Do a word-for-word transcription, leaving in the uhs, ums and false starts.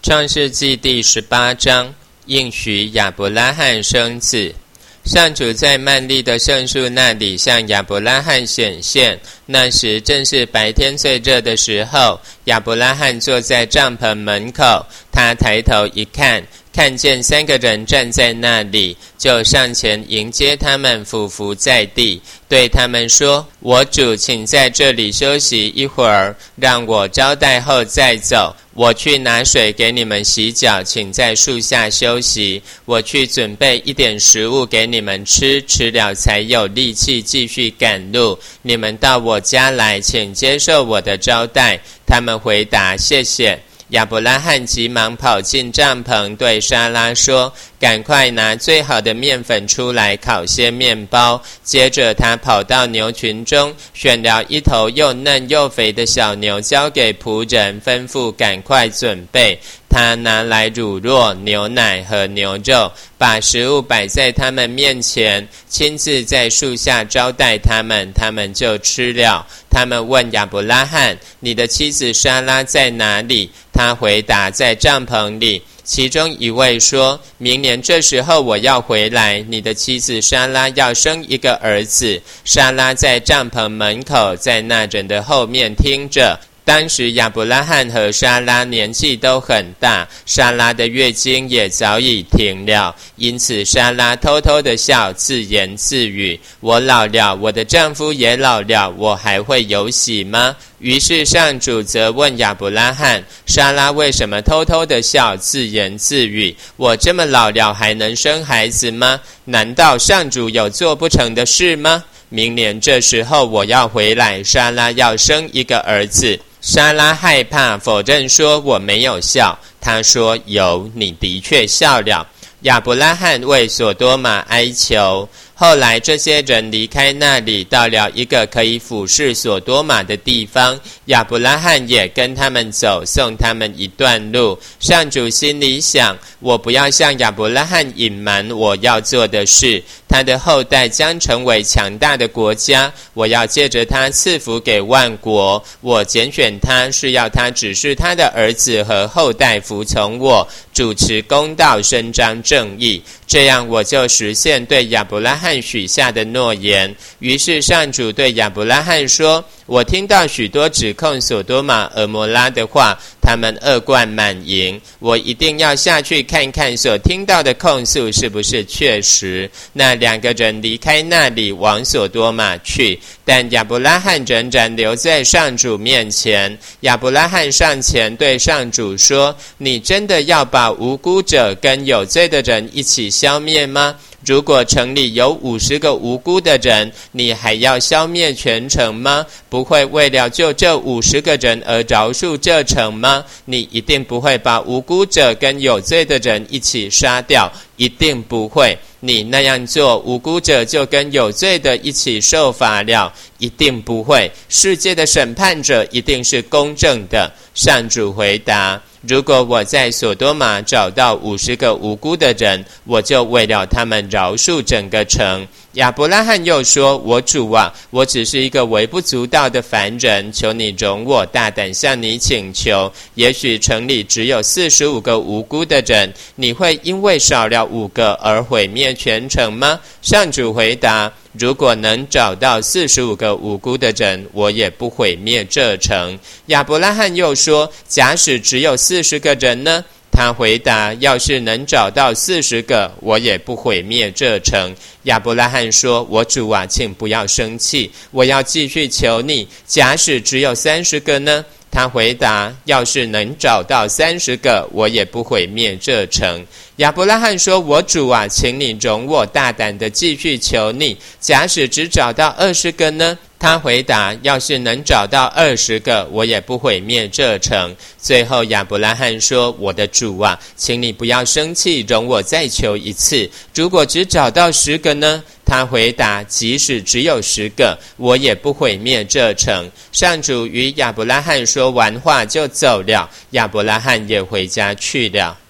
创世纪第十八章，应许亚伯拉罕生子。上主在曼利的圣树那里向亚伯拉罕显现，那时正是白天最热的时候。亚伯拉罕坐在帐篷门口，他抬头一看，看见三个人站在那里，就上前迎接他们，俯伏在地，对他们说：我主，请在这里休息一会儿，让我招待后再走。我去拿水给你们洗脚，请在树下休息。我去准备一点食物给你们吃，吃了才有力气继续赶路。你们到我家来，请接受我的招待。他们回答：谢谢。亚伯拉罕急忙跑进帐篷，对莎拉说：赶快拿最好的面粉出来烤些面包。接着他跑到牛群中，选了一头又嫩又肥的小牛，交给仆人，吩咐赶快准备。他拿来乳酪、牛奶和牛肉，把食物摆在他们面前，亲自在树下招待他们，他们就吃了。他们问亚伯拉罕：你的妻子莎拉在哪里？他回答：在帐篷里。其中一位说：明年这时候我要回来，你的妻子莎拉要生一个儿子。莎拉在帐篷门口，在那人的后面听着。当时亚伯拉罕和莎拉年纪都很大，莎拉的月经也早已停了，因此莎拉偷偷的笑，自言自语：我老了，我的丈夫也老了，我还会有喜吗？于是上主责问亚伯拉罕：莎拉为什么偷偷的笑，自言自语？我这么老了还能生孩子吗？难道上主有做不成的事吗？明年这时候我要回来，莎拉要生一个儿子。莎拉害怕，否认说：我没有笑。他说：有，你的确笑了。亚伯拉罕为所多玛哀求。后来这些人离开那里，到了一个可以俯视所多玛的地方，亚伯拉罕也跟他们走，送他们一段路。上主心里想：我不要向亚伯拉罕隐瞒我要做的事，他的后代将成为强大的国家，我要借着他赐福给万国。我拣选他，是要他指示他的儿子和后代服从我，主持公道，伸张正义，这样我就实现对亚伯拉罕许下的诺言。于是上主对亚伯拉罕说：我听到许多指控所多玛、蛾摩拉的话，他们恶贯满盈，我一定要下去看看所听到的控诉是不是确实。那两个人离开那里，往所多玛去，但亚伯拉罕仍然留在上主面前。亚伯拉罕上前对上主说：你真的要把无辜者跟有罪的人一起消灭吗？如果城里有五十个无辜的人，你还要消灭全城吗？不会为了救这五十个人而饶恕这城吗？你一定不会把无辜者跟有罪的人一起杀掉，一定不会。你那样做，无辜者就跟有罪的一起受罚了，一定不会。世界的审判者一定是公正的。上主回答：如果我在所多玛找到五十个无辜的人，我就为了他们饶恕整个城。亚伯拉罕又说：我主啊，我只是一个微不足道的凡人，求你容我大胆向你请求。也许城里只有四十五个无辜的人，你会因为少了五个而毁灭全城吗？上主回答：如果能找到四十五个无辜的人，我也不毁灭这城。亚伯拉罕又说：假使只有四十个人呢？他回答：要是能找到四十个，我也不毁灭这城。亚伯拉罕说：我主啊，请不要生气，我要继续求你。假使只有三十个呢？他回答：要是能找到三十个，我也不毁灭这城。亚伯拉罕说：我主啊，请你容我大胆的继续求你。假使只找到二十个呢？他回答：要是能找到二十个，我也不毁灭这城。最后亚伯拉罕说：我的主啊，请你不要生气，容我再求一次。如果只找到十个呢？他回答：即使只有十个，我也不毁灭这城。上主与亚伯拉罕说完话就走了，亚伯拉罕也回家去了。